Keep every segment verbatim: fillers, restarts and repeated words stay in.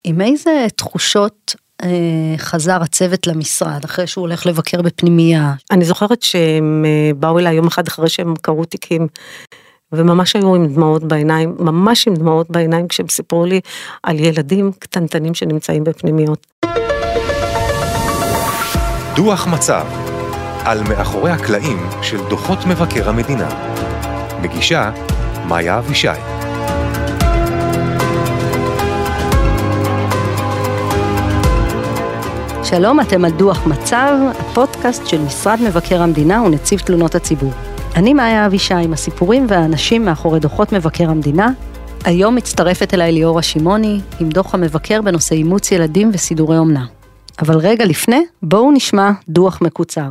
עם איזה תחושות אה, חזר הצוות למשרד, אחרי שהוא הולך לבקר בפנימייה? אני זוכרת שהם באו אליי יום אחד אחרי שהם קראו תיקים, וממש היו עם דמעות בעיניים, ממש עם דמעות בעיניים, כשהם סיפרו לי על ילדים קטנטנים שנמצאים בפנימיות. דוח מצב, על מאחורי הקלעים של דוחות מבקר המדינה. מגישה, מאיה אבישי. שלום, אתם על דוח מצב, הפודקאסט של משרד מבקר המדינה ונציב תלונות הציבור. אני מאיה אבישי עם הסיפורים והאנשים מאחורי דוחות מבקר המדינה. היום מצטרפת אליי ליאורה שמעוני עם דוח המבקר בנושא אימוץ ילדים וסידורי אומנה. אבל רגע לפני, בואו נשמע דוח מקוצר.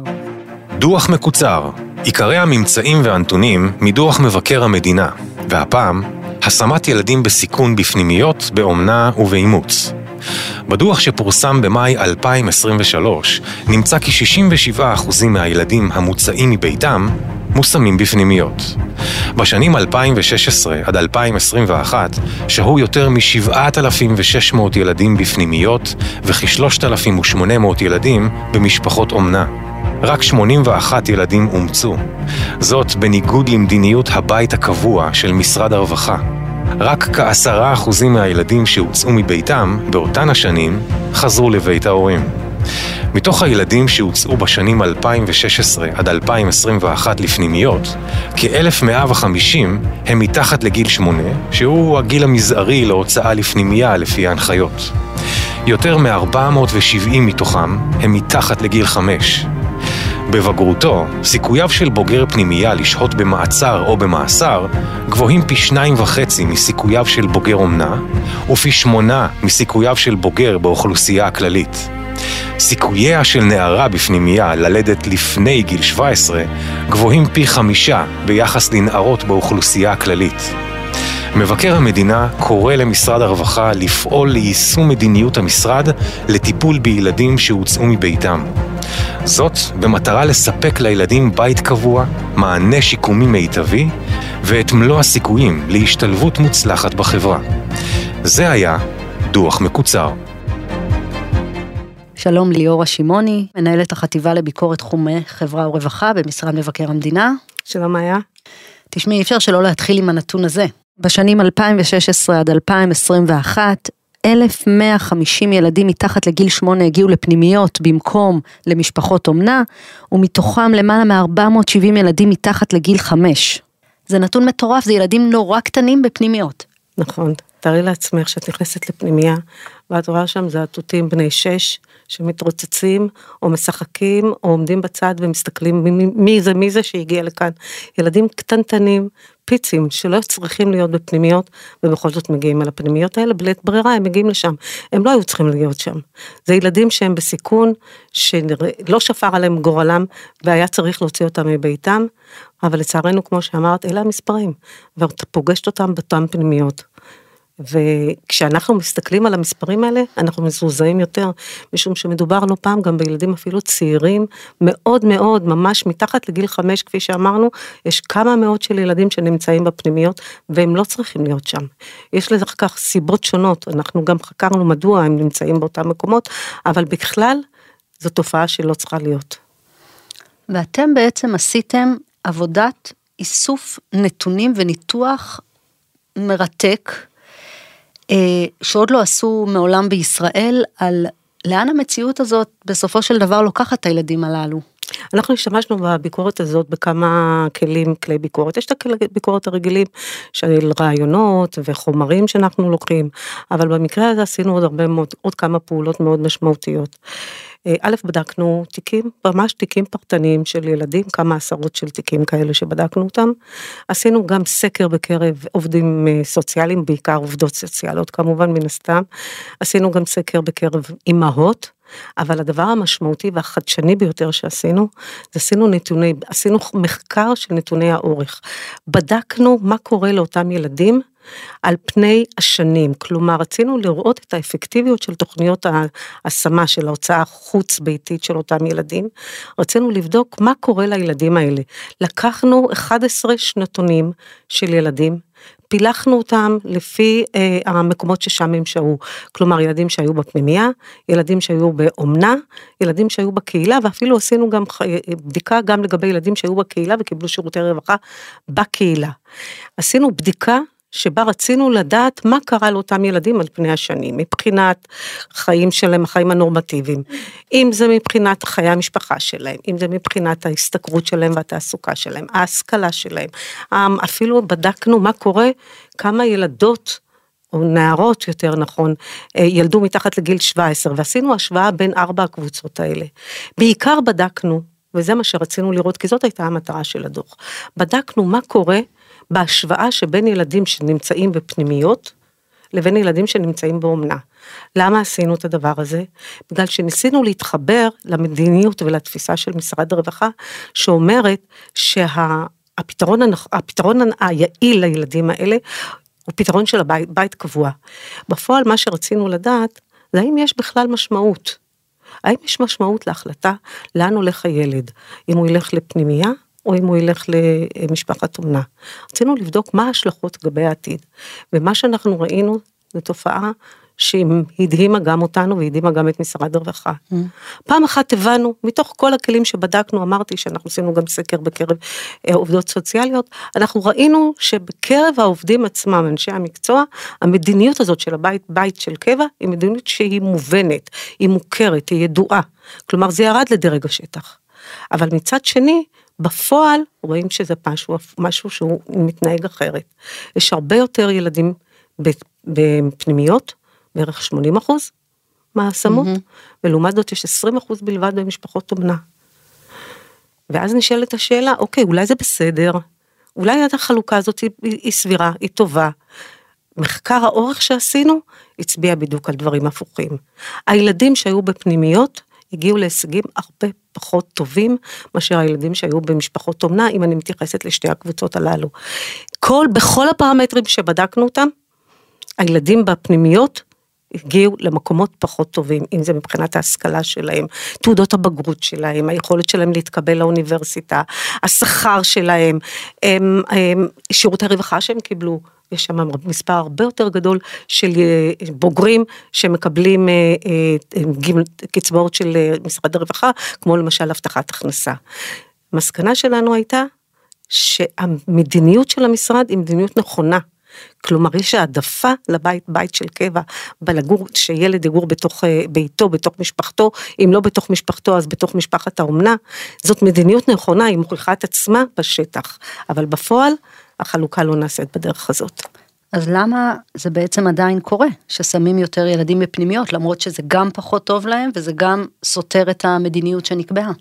דוח מקוצר, עיקרי הממצאים והנתונים מדוח מבקר המדינה, והפעם, השמת ילדים בסיכון בפנימיות, באומנה ובאימוץ. בדוח שפורסם במאי אלפיים עשרים ושלוש, נמצא כי שישים ושבעה אחוז מהילדים המוצאים מביתם מושמים בפנימיות. בשנים אלפיים ושש עשרה עד אלפיים עשרים ואחת שהו יותר מ-שבעת אלפים ושש מאות ילדים בפנימיות וכ-שלושת אלפים ושמונה מאות ילדים במשפחות אומנה. רק שמונים ואחד ילדים אומצו. זאת בניגוד למדיניות הבית הקבוע של משרד הרווחה. רק כעשרה אחוזים מהילדים שהוצאו מביתם באותן השנים חזרו לבית ההורים. מתוך הילדים שהוצאו בשנים אלפיים ושש עשרה עד אלפיים עשרים ואחת לפנימיות, כ-אלף מאה וחמישים הם מתחת לגיל שמונה, שהוא הגיל המזערי להוצאה לפנימייה לפי ההנחיות. יותר מ-ארבע מאות ושבעים מתוכם הם מתחת לגיל חמש. בבגרותו, סיכוייו של בוגר פנימייה לשהות במעצר או במאסר גבוהים פי שניים וחצי מסיכוייו של בוגר אומנה, ופי שמונה מסיכוייו של בוגר באוכלוסייה הכללית. סיכוייה של נערה בפנימייה ללדת לפני גיל שבע עשרה גבוהים פי חמישה ביחס לנערות באוכלוסייה הכללית. מבקר המדינה קורא למשרד הרווחה לפעול ליישום מדיניות המשרד לטיפול בילדים שהוצאו מביתם. זאת במטרה לספק לילדים בית קבוע, מענה שיקומי מיטבי, ואת מלוא הסיכויים להשתלבות מוצלחת בחברה. זה היה דוח מקוצר. שלום, ליאורה שמעוני, מנהלת החטיבה לביקורת תחומי חברה ורווחה במשרד מבקר המדינה. שלום מאיה. תשמעי, אי אפשר שלא להתחיל עם הנתון הזה. בשנים אלפיים ושש עשרה עד אלפיים עשרים ואחת, אלף מאה וחמישים ילדים מתחת לגיל שמונה הגיעו לפנימיות במקום למשפחות אומנה, ומתוכם למעלה מ-ארבע מאות ושבעים ילדים מתחת לגיל חמש. זה נתון מטורף, זה ילדים נורא קטנים בפנימיות. נכון, תארי לעצמך שאת נכנסת לפנימייה, ואת רואה שם זה עטותים בני שש, שמתרוצצים, או משחקים, או עומדים בצד ומסתכלים מי, מי זה, מי זה שהגיע לכאן. ילדים קטנטנים, פיצים, שלא צריכים להיות בפנימיות, ובכל זאת מגיעים על הפנימיות האלה, בלית ברירה, הם מגיעים לשם. הם לא היו צריכים להיות שם. זה ילדים שהם בסיכון, שלא שפר עליהם גורלם, והיה צריך להוציא אותם מביתם, אבל לצערנו, כמו שאמרת, אלה המספרים, ואתה פוגשת אותם באותן פנימיות. וכשאנחנו מסתכלים על המספרים האלה, אנחנו מזוזעים יותר, משום שמדובר לא פעם גם בילדים אפילו צעירים, מאוד מאוד, ממש מתחת לגיל חמש, כפי שאמרנו, יש כמה מאות של ילדים שנמצאים בפנימיות, והם לא צריכים להיות שם. יש לזה כך סיבות שונות, אנחנו גם חקרנו מדוע הם נמצאים באותם מקומות, אבל בכלל, זו תופעה שלא צריכה להיות. ואתם בעצם עשיתם עבודת איסוף נתונים וניתוח מרתק, שעוד לא עשו מעולם בישראל, על לאן המציאות הזאת בסופו של דבר לוקחת את הילדים הללו. אנחנו השתמשנו בביקורת הזאת בכמה כלים, כלי ביקורת. יש את הכלי ביקורת הרגילים של רעיונות וחומרים שאנחנו לוקחים, אבל במקרה הזה עשינו עוד הרבה מאוד, עוד כמה פעולות מאוד משמעותיות. א', בדקנו תיקים, ממש תיקים פרטניים של ילדים, כמה עשרות של תיקים כאלה שבדקנו אותם. עשינו גם סקר בקרב עובדים סוציאליים, בעיקר עובדות סוציאליות כמובן מן הסתם. עשינו גם סקר בקרב אימהות, אבל הדבר המשמעותי והחדשני ביותר שעשינו, זה עשינו נתוני, עשינו מחקר של נתוני האורך. בדקנו מה קורה לאותם ילדים, על פני השנים, כלומר רצינו לראות את האפקטיביות של תוכניות ההשמה של ההוצאה חוץ ביתית של אותם ילדים, רצינו לבדוק מה קורה לילדים האלה, לקחנו אחד עשר שנתונים של ילדים, פילחנו אותם לפי אה, המקומות ששם הם שהו, כלומר ילדים שהיו בפנימייה, ילדים שהיו באומנה, ילדים שהיו בקהילה, ואפילו עשינו גם בדיקה גם לגבי ילדים שהיו בקהילה וקיבלו שירותי רווחה בקהילה. עשינו בדיקה שבה רצינו לדעת מה קרה לאותם ילדים על פני השנים, מבחינת חיים שלהם, החיים הנורמטיביים, אם זה מבחינת חיי המשפחה שלהם, אם זה מבחינת ההסתכרות שלהם והתעסוקה שלהם, ההשכלה שלהם, אפילו בדקנו מה קורה, כמה ילדות, או נערות יותר נכון, ילדו מתחת לגיל שבע עשרה, ועשינו השוואה בין ארבע הקבוצות האלה. בעיקר בדקנו, וזה מה שרצינו לראות, כי זאת הייתה המטרה של הדוח, בדקנו מה קורה, בהשוואה שבין ילדים שנמצאים בפנימיות, לבין ילדים שנמצאים באומנה. למה עשינו את הדבר הזה? בגלל שניסינו להתחבר למדיניות ולתפיסה של משרד הרווחה, שאומרת שהפתרון הפתרון היעיל לילדים האלה, הוא פתרון של הבית, בית קבוע. בפועל מה שרצינו לדעת, זה האם יש בכלל משמעות. האם יש משמעות להחלטה, לאן הולך הילד? אם הוא ילך לפנימייה, או אם הוא ילך למשפחת אומנה. רצינו לבדוק מה ההשלכות לגבי העתיד, ומה שאנחנו ראינו, זו תופעה שהיא הדהימה גם אותנו, והדהימה גם את משרד הרווחה. Mm. פעם אחת הבנו, מתוך כל הכלים שבדקנו, אמרתי שאנחנו עשינו גם סקר בקרב עובדות סוציאליות, אנחנו ראינו שבקרב העובדים עצמם, אנשי המקצוע, המדיניות הזאת של הבית, בית של קבע, היא מדיניות שהיא מובנת, היא מוכרת, היא ידועה. כלומר, זה ירד לדרג השטח. אבל מצד שני, בפועל רואים שזה משהו, משהו שהוא מתנהג אחרת. יש הרבה יותר ילדים בפנימיות, בערך שמונים אחוז מההשמות, mm-hmm. ולעומת זאת יש עשרים אחוז בלבד במשפחות אומנה. ואז נשאלת השאלה, אוקיי, אולי זה בסדר, אולי החלוקה הזאת היא, היא סבירה, היא טובה. מחקר האורך שעשינו, הצביע בדיוק על דברים הפוכים. הילדים שהיו בפנימיות, הגיעו להישגים הרבה פחות טובים, מאשר הילדים שהיו במשפחות אומנה, אם אני מתייחסת לשתי הקבוצות הללו. כל, בכל הפרמטרים שבדקנו אותם, הילדים בפנימיות, הגיעו למקומות פחות טובים, אם זה מבחינת ההשכלה שלהם, תעודות הבגרות שלהם, היכולת שלהם להתקבל לאוניברסיטה, השכר שלהם, הם, הם, שירותי הרווחה שהם קיבלו, יש שם מספר הרבה יותר גדול של בוגרים שמקבלים קצבאות של משרד הרווחה, כמו למשל הבטחת הכנסה. המסקנה שלנו הייתה שהמדיניות של המשרד היא מדיניות נכונה, כלומר יש העדפה לבית, בית של קבע, בלגור, שילד יגור בתוך ביתו, בתוך משפחתו, אם לא בתוך משפחתו אז בתוך משפחת האומנה, זאת מדיניות נכונה, היא מוכיחה את עצמה בשטח, אבל בפועל החלוקה לא נעשית בדרך הזאת. אז למה זה בעצם עדיין קורה, ששמים יותר ילדים בפנימיות, למרות שזה גם פחות טוב להם, וזה גם סותר את המדיניות שנקבעה?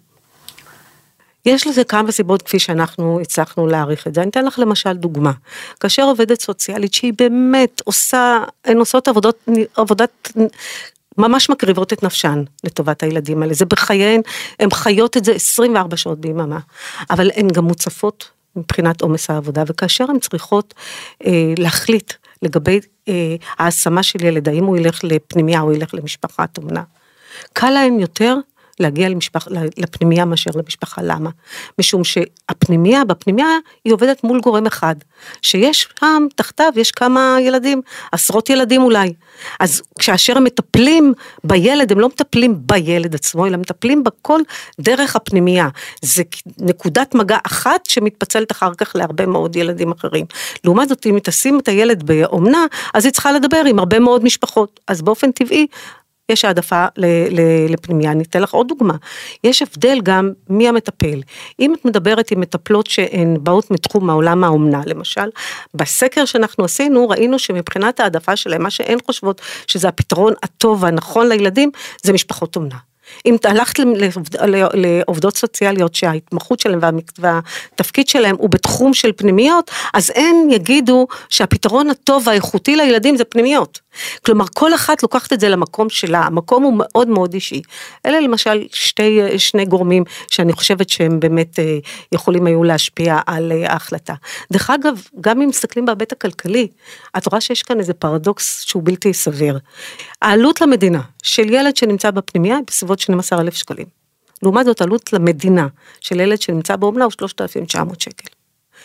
יש לזה כמה סיבות כפי שאנחנו הצלחנו להעריך את זה. אני אתן לך למשל דוגמה. כאשר עובדת סוציאלית שהיא באמת עושה, הן עושות עבודות, עבודת, ממש מקריבות את נפשן לטובת הילדים האלה. זה בחייהן, הן חיות את זה עשרים וארבע שעות ביממה. אבל הן גם מוצפות מבחינת עומס העבודה, וכאשר הן צריכות אה, להחליט לגבי אה, ההשמה של ילד, האם הוא ילך לפנימיה או ילך למשפחת אומנה. קל להם יותר להגיע למשפח, לפנימיה מאשר למשפחה, למה? משום שהפנימיה, בפנימיה היא עובדת מול גורם אחד, שיש שם תחתיו, יש כמה ילדים, עשרות ילדים אולי, אז כאשר הם מטפלים בילד, הם לא מטפלים בילד עצמו, אלא מטפלים בכל דרך הפנימיה, זה נקודת מגע אחת שמתפצלת אחר כך להרבה מאוד ילדים אחרים, לעומת זאת אם תשים את הילד באומנה, אז היא צריכה לדבר עם הרבה מאוד משפחות, אז באופן טבעי, יש העדפה לפנימיה. אני אתן לך עוד דוגמה. יש הבדל גם מי המטפל. אם את מדברת עם מטפלות שהן באות מתחום העולם האומנה, למשל, בסקר שאנחנו עשינו, ראינו שמבחינת העדפה שלהם, מה שהן חושבות שזה הפתרון הטוב והנכון לילדים, זה משפחות אומנה. אם הלכת לעובדות סוציאליות שההתמחות שלהם והתפקיד שלהם הוא בתחום של פנימיות, אז הן יגידו שהפתרון הטוב והאיכותי לילדים זה פנימיות. כלומר, כל אחת לוקחת את זה למקום שלה, המקום הוא מאוד מאוד אישי. אלה למשל שתי, שני גורמים שאני חושבת שהם באמת יכולים היו להשפיע על ההחלטה. דרך אגב, גם אם מסתכלים בהיבט הכלכלי, את רואה שיש כאן איזה פרדוקס שהוא בלתי סביר. העלות למדינה של ילד שנמצא בפנימיה היא בסביבות שנים עשר אלף שקלים. לעומת זאת, עלות למדינה של ילד שנמצא באומנה הוא שלושת אלפים ותשע מאות שקל.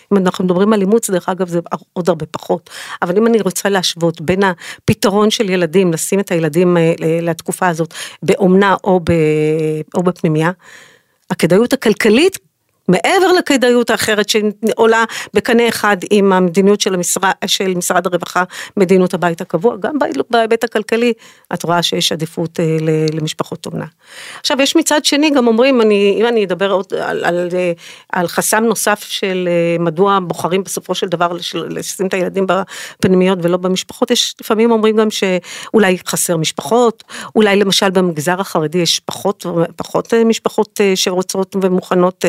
אם אנחנו מדברים על אימוץ, דרך אגב זה עוד הרבה פחות, אבל אם אני רוצה להשוות בין הפתרון של ילדים, לשים את הילדים לתקופה הזאת, באומנה או, ב, או בפנימיה, הכדאיות הכלכלית, מעבר לכדאיות האחרת שעולה בקנה אחד עם המדיניות של, המשרד, של משרד הרווחה, מדיניות הבית הקבוע, גם בהיבט הכלכלי, את רואה שיש עדיפות למשפחות אומנה. עכשיו, יש מצד שני, גם אומרים, אני, אם אני אדבר עוד על, על, על חסם נוסף של מדוע בוחרים בסופו של דבר לשים את הילדים בפנימיות ולא במשפחות, יש לפעמים אומרים גם שאולי חסר משפחות, אולי למשל במגזר החרדי יש פחות, פחות משפחות שרוצות ומוכנות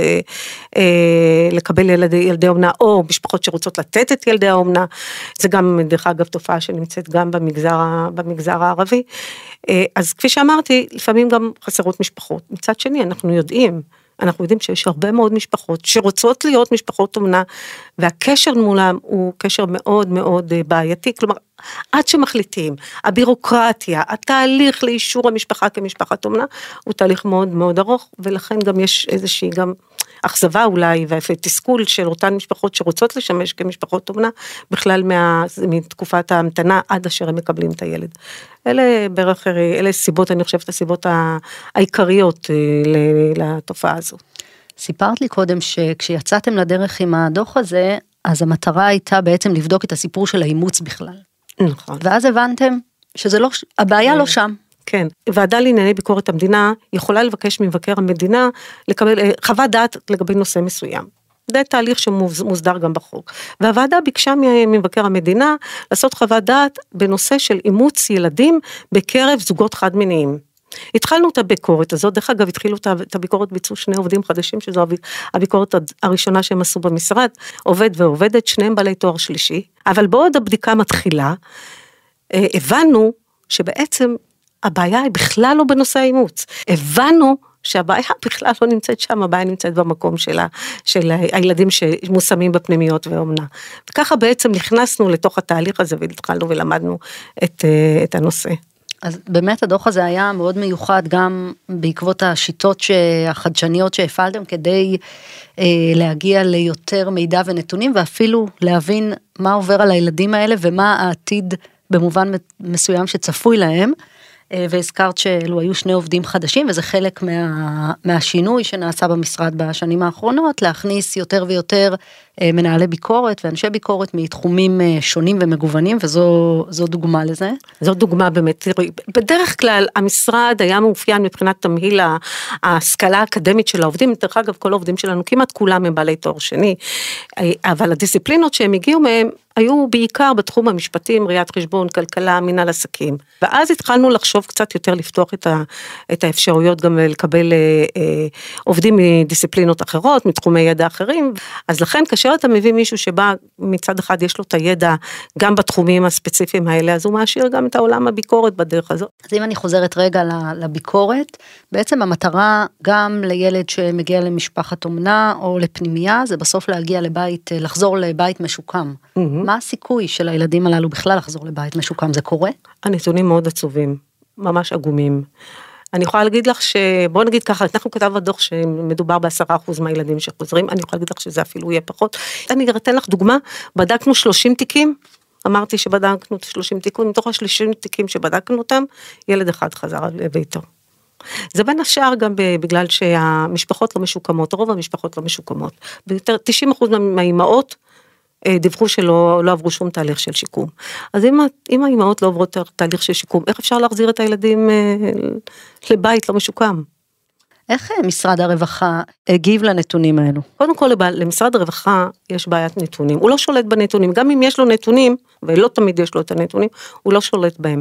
לקבל ילדי, ילדי אומנה, או משפחות שרוצות לתת את ילדי האומנה, זה גם דרך אגב תופעה שנמצאת גם במגזר, במגזר הערבי, אז כפי שאמרתי, לפעמים גם חסרות משפחות, מצד שני אנחנו יודעים, אנחנו יודעים שיש הרבה מאוד משפחות שרוצות להיות משפחות אומנה, והקשר מולם הוא קשר מאוד מאוד בעייתי, כלומר, עד שמחליטים, הבירוקרטיה, התהליך לאישור המשפחה כמשפחת אומנה, הוא תהליך מאוד מאוד ארוך, ולכן גם יש איזושהי גם אכזבה אולי, ותסכול של אותן משפחות שרוצות לשמש כמשפחות אומנה, בכלל מה, מתקופת ההמתנה, עד אשר הם מקבלים את הילד. אלה בערך, אלה סיבות, אני חושבת, הסיבות העיקריות לתופעה הזו. סיפרת לי קודם שכשיצאתם לדרך עם הדוח הזה, אז המטרה הייתה בעצם לבדוק את הסיפור של האימוץ בכלל. נכון. ואז הבנתם שזה לא, הבעיה לא שם. כן, ועדה לענייני ביקורת המדינה יכולה לבקש ממבקר המדינה לקבל חוות דעת לגבי נושא מסוים. זה תהליך שמוסדר גם בחוק. והוועדה ביקשה ממבקר המדינה לעשות חוות דעת בנושא של אימוץ ילדים בקרב זוגות חד מיניים. התחלנו את הביקורת הזאת, דרך אגב התחילו את הביקורת, ביצעו שני עובדים חדשים, שזו הביקורת הראשונה שהם עשו במשרד, עובד ועובדת, שניהם בעלי תואר שלישי, אבל בעוד הבדיקה מתחילה, הבנו שבעצם הבעיה היא בכלל לא בנושא האימוץ, הבנו שהבעיה בכלל לא נמצאת שם, הבעיה נמצאת במקום שלה, של הילדים שמושמים בפנימיות ואומנה, וככה בעצם נכנסנו לתוך התהליך הזה, והתחלנו ולמדנו את, את הנושא. אז באמת הדוח הזה היה מאוד מיוחד, גם בעקבות השיטות החדשניות שהפעלתם, כדי אה, להגיע ליותר מידע ונתונים, ואפילו להבין מה עובר על הילדים האלה, ומה העתיד במובן מסוים שצפוי להם, והזכרת שאלו היו שני עובדים חדשים, וזה חלק מה, מהשינוי שנעשה במשרד בשנים האחרונות, להכניס יותר ויותר מנהלי ביקורת ואנשי ביקורת מתחומים שונים ומגוונים, וזו דוגמה לזה. זו דוגמה באמת, תראי, בדרך כלל המשרד היה מאופיין מבחינת תמהיל ההשכלה האקדמית של העובדים, דרך אגב כל העובדים שלנו, כמעט כולם הם בעלי תואר שני, אבל הדיסציפלינות שהם הגיעו מהם, היו בעיקר בתחום המשפטים, ראיית חשבון, כלכלה, מנהל עסקים, ואז התחלנו לחשוב קצת יותר לפתוח את, ה, את האפשרויות גם לקבל אה, אה, עובדים מדיסציפלינות אחרות, מתחומי ידע אחרים, אז לכן כאשר אתה מביא מישהו שבא מצד אחד יש לו את הידע גם בתחומים הספציפיים האלה, אז הוא מעשיר גם את העולם הביקורת בדרך הזאת. אז אם אני חוזרת רגע לביקורת, בעצם המטרה גם לילד שמגיע למשפחת אומנה או לפנימייה, זה בסוף להגיע לבית, לחזור לבית משוקם. Mm-hmm. מה הסיכוי של הילדים הללו בכלל לחזור לבית משוקם? זה קורה? הנתונים מאוד עצובים, ממש עגומים. אני יכולה להגיד לך שבוא נגיד ככה, אנחנו כתב בדוח שמדובר בעשרה אחוז מהילדים שחוזרים, אני יכולה להגיד לך שזה אפילו יהיה פחות. אני אתן לך דוגמה, בדקנו שלושים תיקים, אמרתי שבדקנו שלושים תיקים, מתוך ה-שלושים תיקים שבדקנו אותם, ילד אחד חזר לביתו. זה בין השאר גם בגלל שהמשפחות לא משוקמות, רוב המשפחות לא משוקמות. ביותר, תשעים אחוז מהאימהות דיווחו שלא לא עברו שום תהליך של שיקום. אז אם, אם האימהות לא עברו תהליך של שיקום, איך אפשר להחזיר את הילדים לבית לא משוקם? איך משרד הרווחה הגיב לנתונים האלו? קודם כל, למשרד הרווחה יש בעיית נתונים. הוא לא שולט בנתונים. גם אם יש לו נתונים, ולא תמיד יש לו את הנתונים, הוא לא שולט בהם.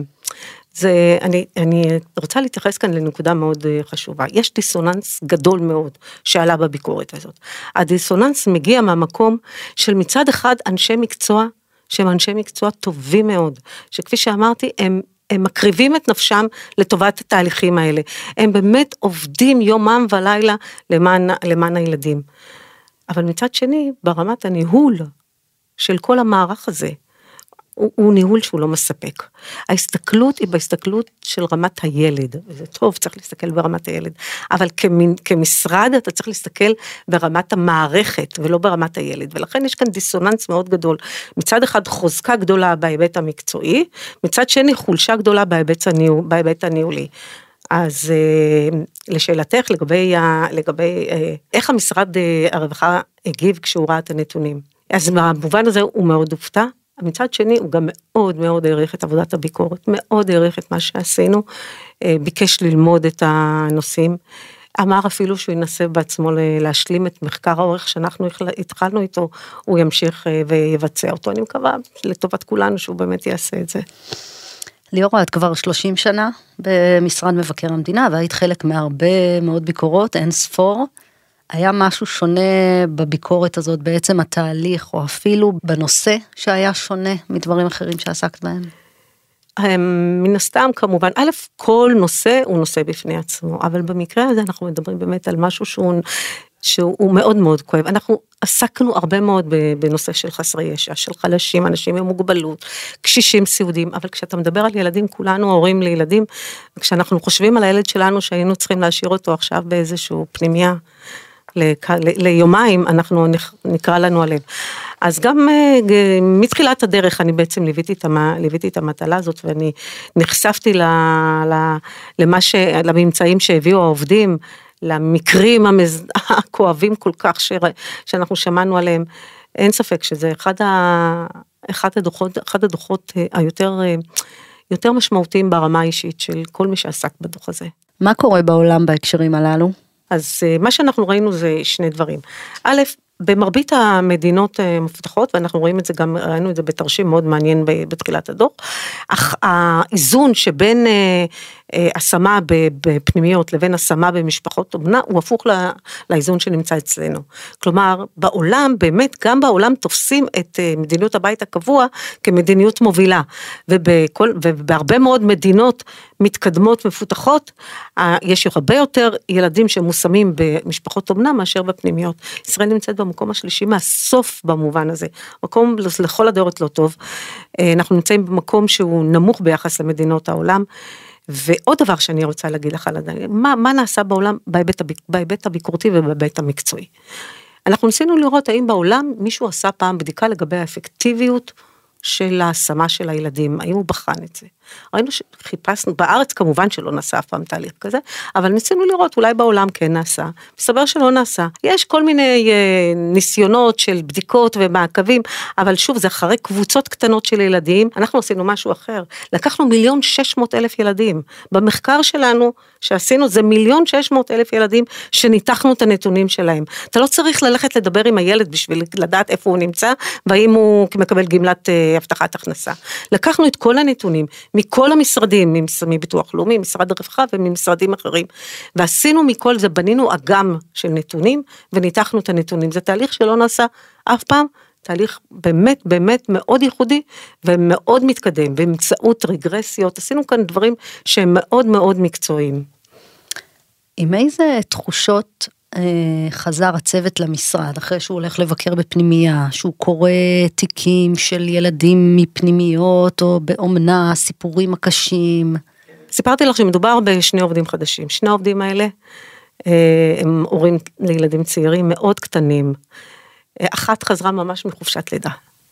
זה, אני, אני רוצה להתייחס כאן לנקודה מאוד חשובה. יש דיסוננס גדול מאוד שעלה בביקורת הזאת. הדיסוננס מגיע מהמקום של מצד אחד אנשי מקצוע, שהם אנשי מקצוע טובים מאוד, שכפי שאמרתי, הם הם מקריבים את נפשם לטובת התהליכים האלה. הם באמת עובדים יומם ולילה למען, למען הילדים. אבל מצד שני, ברמת הניהול של כל המערך הזה, הוא, הוא ניהול שהוא לא מספק. ההסתכלות היא בהסתכלות של רמת הילד, וזה טוב, צריך להסתכל ברמת הילד, אבל כמין, כמשרד אתה צריך להסתכל ברמת המערכת, ולא ברמת הילד, ולכן יש כאן דיסוננס מאוד גדול, מצד אחד חוזקה גדולה בהיבט המקצועי, מצד שני חולשה גדולה בהיבט, הניהול, בהיבט הניהולי. אז לשאלתך לגבי, לגבי איך המשרד הרווחה הגיב כשהוא ראה את הנתונים, אז במובן הזה הוא מאוד הופתע, מצד שני הוא גם מאוד מאוד העריך את עבודת הביקורת, מאוד העריך את מה שעשינו, ביקש ללמוד את הנושאים, אמר אפילו שהוא ינסה בעצמו להשלים את מחקר האורך שאנחנו התחלנו איתו, הוא ימשיך ויבצע אותו, אני מקווה לטובת כולנו שהוא באמת יעשה את זה. ליאורה, את כבר שלושים שנה במשרד מבקר המדינה, והיית חלק מהרבה מאוד ביקורות, אין ספור. היה משהו שונה בביקורת הזאת, בעצם התהליך, או אפילו בנושא שהיה שונה מדברים אחרים שעסקת בהם? מן הסתם כמובן, א', כל נושא הוא נושא בפני עצמו, אבל במקרה הזה אנחנו מדברים באמת על משהו שהוא, שהוא מאוד מאוד כואב. אנחנו עסקנו הרבה מאוד בנושא של חסרי ישע, של חלשים, אנשים עם מוגבלות, קשישים סיעודיים, אבל כשאתה מדבר על ילדים, כולנו הורים לילדים, וכשאנחנו חושבים על הילד שלנו שהיינו צריכים להשאיר אותו עכשיו באיזשהו פנימיה, ליומיים אנחנו נקרא לנו עליהם. אז גם מתחילת הדרך אני בעצם ליוויתי את, ליוויתי את המטלה הזאת, ואני נחשפתי למה ש, לממצאים שהביאו העובדים, למקרים המז... הכואבים כל כך ש... שאנחנו שמענו עליהם. אין ספק שזה אחד, ה... אחד הדוחות, אחד הדוחות היותר יותר משמעותיים ברמה האישית של כל מי שעסק בדוח הזה. מה קורה בעולם בהקשרים הללו? אז מה שאנחנו ראינו זה שני דברים. א', במרבית המדינות מפותחות, ואנחנו רואים את זה גם, ראינו את זה בתרשים מאוד מעניין בתחילת הדוח, אך האיזון שבין השמה בפנימיות לבין השמה במשפחות אומנה, הוא הפוך לאיזון שנמצא אצלנו. כלומר, בעולם, באמת גם בעולם תופסים את מדיניות הבית הקבוע כמדיניות מובילה, ובכל, ובהרבה מאוד מדינות מתקדמות מפותחות, יש הרבה יותר ילדים שמושמים במשפחות אומנה מאשר בפנימיות. ישראל נמצאת במקום השלישי מהסוף במובן הזה, מקום לכל הדעות לא טוב, אנחנו נמצאים במקום שהוא נמוך ביחס למדינות העולם, ועוד דבר שאני רוצה להגיד לך על הדבר, מה, מה נעשה בעולם בהיבט, בהיבט הביקורתי ובהיבט המקצועי. אנחנו ניסינו לראות האם בעולם מישהו עשה פעם בדיקה לגבי האפקטיביות של ההשמה של הילדים, האם הוא בחן את זה. ראינו שחיפשנו, בארץ כמובן שלא נעשה אף פעם תהליך כזה, אבל ניסינו לראות, אולי בעולם כן נעשה, מסתבר שלא נעשה. יש כל מיני אה, ניסיונות של בדיקות ומעקבים, אבל שוב, זה אחרי קבוצות קטנות של ילדים, אנחנו עשינו משהו אחר, לקחנו מיליון שש מאות אלף ילדים, במחקר שלנו שעשינו, זה מיליון שש מאות אלף ילדים, שניתחנו את הנתונים שלהם. אתה לא צריך ללכת לדבר עם הילד, בשביל לדעת איפה הוא נמצא, והאם הוא מקבל גמלת אה, הבטחת הכנסה. לקחנו את כל הנתונים, מכל המשרדים, מביטוח לאומי, משרד הרווחה וממשרדים אחרים, ועשינו מכל זה, בנינו אגם של נתונים, וניתחנו את הנתונים, זה תהליך שלא נעשה אף פעם, תהליך באמת באמת מאוד ייחודי, ומאוד מתקדם, באמצעות רגרסיות, עשינו כאן דברים שהם מאוד מאוד מקצועיים. עם איזה תחושות חזר הצוות למשרד, אחרי שהוא הולך לבקר בפנימייה, שהוא קורא תיקים של ילדים מפנימיות, או באומנה, סיפורים הקשים? סיפרתי לך שמדובר בשני עובדים חדשים, שני העובדים האלה, הם הורים לילדים צעירים מאוד קטנים, אחת חזרה ממש מחופשת לידה,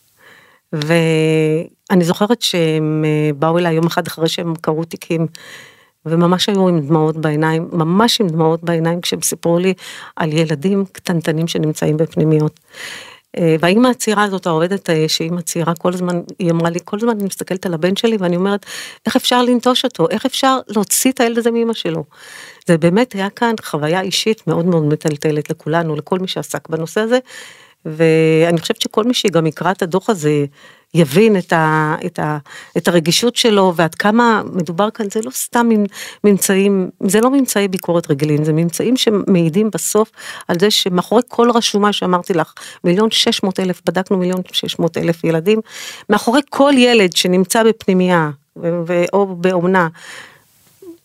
ואני זוכרת שהם באו אליי יום אחד אחרי שהם קראו תיקים, וממש היו עם דמעות בעיניים, ממש עם דמעות בעיניים, כשהם סיפרו לי על ילדים קטנטנים שנמצאים בפנימיות. והאמא הצעירה הזאת, העובדת שאמא צעירה, כל הזמן, היא אמרה לי, כל הזמן אני מסתכלת על הבן שלי, ואני אומרת, איך אפשר לנטוש אותו? איך אפשר להוציא את הילד הזה מאמא שלו? זה באמת היה כאן חוויה אישית מאוד מאוד מטלטלת לכולנו, לכל מי שעסק בנושא הזה, ואני חושבת שכל מי שגם יקרא את הדוח הזה, יבין את, ה, את, ה, את הרגישות שלו, ועד כמה מדובר כאן, זה לא סתם ממצאים, זה לא ממצאי ביקורת רגילים, זה ממצאים שמעידים בסוף, על זה שמאחורי כל רשומה שאמרתי לך, מיליון שש מאות אלף, בדקנו מיליון שש מאות אלף ילדים, מאחורי כל ילד שנמצא בפנימייה, או באומנה,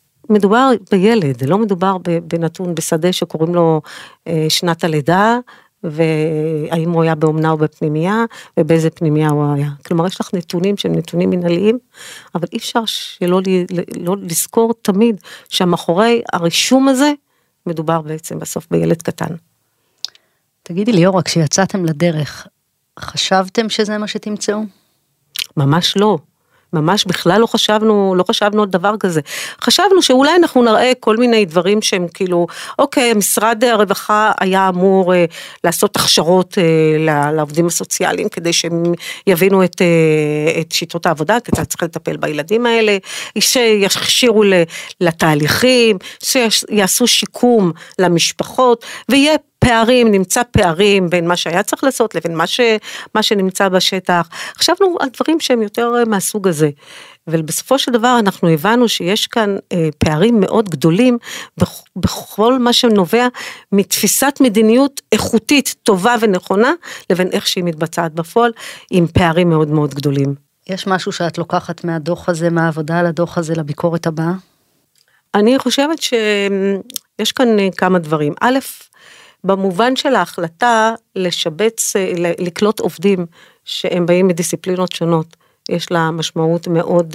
מדובר בילד, לא מדובר בנתון בשדה שקוראים לו שנת הלידה, והאם הוא היה באומנה או בפנימייה, ובאיזה פנימייה הוא היה. כלומר, יש לך נתונים שהם נתונים מנהליים, אבל אי אפשר שלא לא לזכור תמיד שהמאחורי הרישום הזה, מדובר בעצם בסוף בילד קטן. תגידי ליאורה, כשיצאתם לדרך, חשבתם שזה מה שתמצאו? ממש לא. ממש בכלל לא חשבנו, לא חשבנו על דבר כזה. חשבנו שאולי אנחנו נראה כל מיני דברים שהם כאילו, אוקיי, משרד הרווחה היה אמור אה, לעשות הכשרות אה, לעובדים הסוציאליים, כדי שהם יבינו את, אה, את שיטות העבודה, כדי צריך לטפל בילדים האלה, שיכשירו לתהליכים, שיעשו שיקום למשפחות, ויהיה פערים, נמצא פערים בין מה שהיה צריך לעשות, לבין מה, ש, מה שנמצא בשטח. חשבנו על דברים שהם יותר מהסוג הזה, ובסופו של דבר אנחנו הבנו שיש כאן אה, פערים מאוד גדולים, בכ, בכל מה שנובע מתפיסת מדיניות איכותית, טובה ונכונה, לבין איך שהיא מתבצעת בפועל, עם פערים מאוד מאוד גדולים. יש משהו שאת לוקחת מהדוח הזה, מהעבודה על הדוח הזה, לביקורת הבאה? אני חושבת שיש כאן כמה דברים. א', במובן של ההחלטה לשבץ, לקלוט עובדים שהם באים מדיסציפלינות שונות, יש לה משמעות מאוד,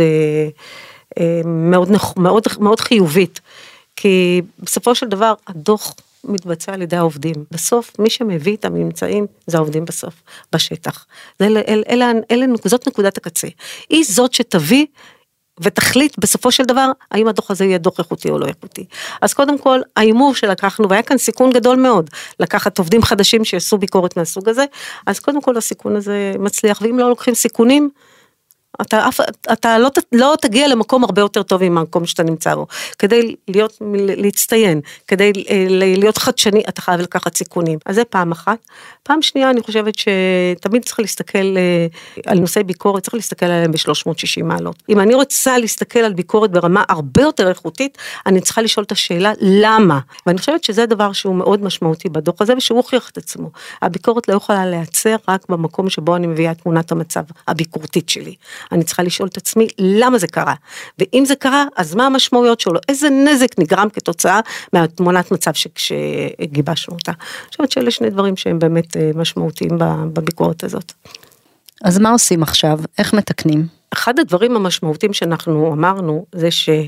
מאוד, מאוד, מאוד חיובית, כי בסופו של דבר הדוח מתבצע על ידי העובדים. בסוף מי שמביא את הממצאים זה העובדים בסוף, בשטח. אלה, אלה, אלה, זאת נקודת הקצה. היא זאת שתביא ותחליט בסופו של דבר, האם הדוח הזה יהיה דוח איכותי או לא איכותי. אז קודם כל, האימור שלקחנו, והיה כאן סיכון גדול מאוד, לקחת עובדים חדשים שיעשו ביקורת מהסוג הזה, אז קודם כל הסיכון הזה מצליח, ואם לא לוקחים סיכונים, אתה, אתה לא, לא תגיע למקום הרבה יותר טוב עם המקום שאתה נמצא בו, כדי להיות, להצטיין, כדי להיות חדשני, אתה חייב לקחת סיכונים, אז זה פעם אחת. פעם שנייה, אני חושבת שתמיד צריך להסתכל על נושאי ביקורת, צריך להסתכל עליהם ב-שלוש מאות ושישים מעלות. אם אני רוצה להסתכל על ביקורת ברמה הרבה יותר איכותית, אני צריכה לשאול את השאלה, למה? ואני חושבת שזה דבר שהוא מאוד משמעותי בדוח הזה, ושהוא הוכיח את עצמו. הביקורת לא יכולה להיעצר רק במקום שבו אני מביאה את תמונת המצב הביקורתית שלי. אני צריכה לשאול את עצמי, למה זה קרה? ואם זה קרה, אז מה המשמעויות שלו? איזה נזק נגרם כתוצאה מהתמונת מצב שגיבשנו אותה? אני חושבת שאלה שני דברים שהם באמת משמעותיים בביקורת הזאת. אז מה עושים עכשיו? איך מתקנים? אחד הדברים המשמעותיים שאנחנו אמרנו, זה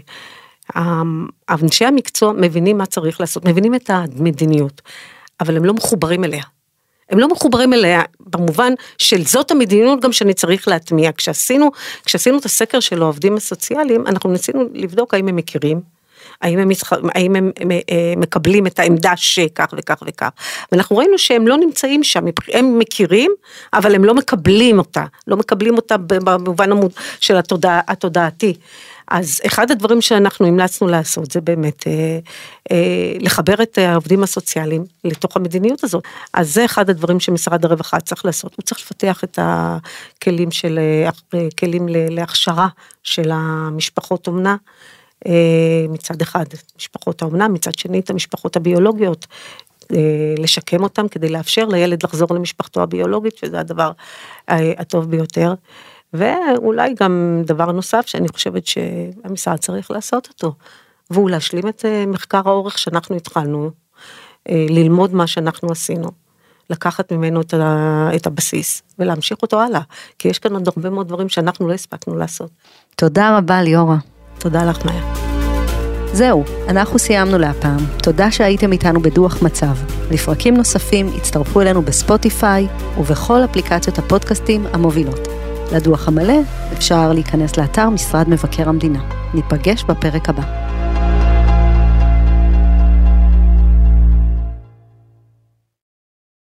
שאנשי המקצוע מבינים מה צריך לעשות, מבינים את המדיניות, אבל הם לא מחוברים אליה. הם לא מחוברים אליה, במובן של זאת המדיניות גם שאני צריך להטמיע. כשעשינו, כשעשינו את הסקר של העובדים הסוציאליים, אנחנו ניסינו לבדוק האם הם מכירים, האם הם, האם הם, הם, הם מקבלים את העמדה שכך וכך וכך. ואנחנו ראינו שהם לא נמצאים שם, הם מכירים, אבל הם לא מקבלים אותה, לא מקבלים אותה במובן של התודע, התודעתי. אז אחד הדברים שאנחנו המלצנו לעשות, זה באמת אה, אה, לחבר את העובדים הסוציאליים לתוך המדיניות הזאת. אז זה אחד הדברים שמשרד הרווחה צריך לעשות, הוא צריך לפתח את הכלים של, אה, כלים להכשרה של המשפחות אומנה, אה, מצד אחד משפחות האומנה, מצד שני את המשפחות הביולוגיות, אה, לשקם אותם כדי לאפשר לילד לחזור למשפחתו הביולוגית, שזה הדבר אה, הטוב ביותר. ואולי גם דבר נוסף שאני חושבת שהמשרד צריך לעשות אותו, והוא להשלים את מחקר האורך שאנחנו התחלנו, ללמוד מה שאנחנו עשינו, לקחת ממנו את הבסיס ולהמשיך אותו הלאה, כי יש כאן עוד הרבה מאוד דברים שאנחנו לא הספקנו לעשות. תודה רבה ליאורה. תודה לך מאיה. זהו, אנחנו סיימנו להפעם. תודה שהייתם איתנו בדוח מצב. לפרקים נוספים הצטרפו אלינו בספוטיפיי ובכל אפליקציות הפודקאסטים המובילות. לדוח המלא אפשר להיכנס לאתר משרד מבקר המדינה. ניפגש בפרק הבא.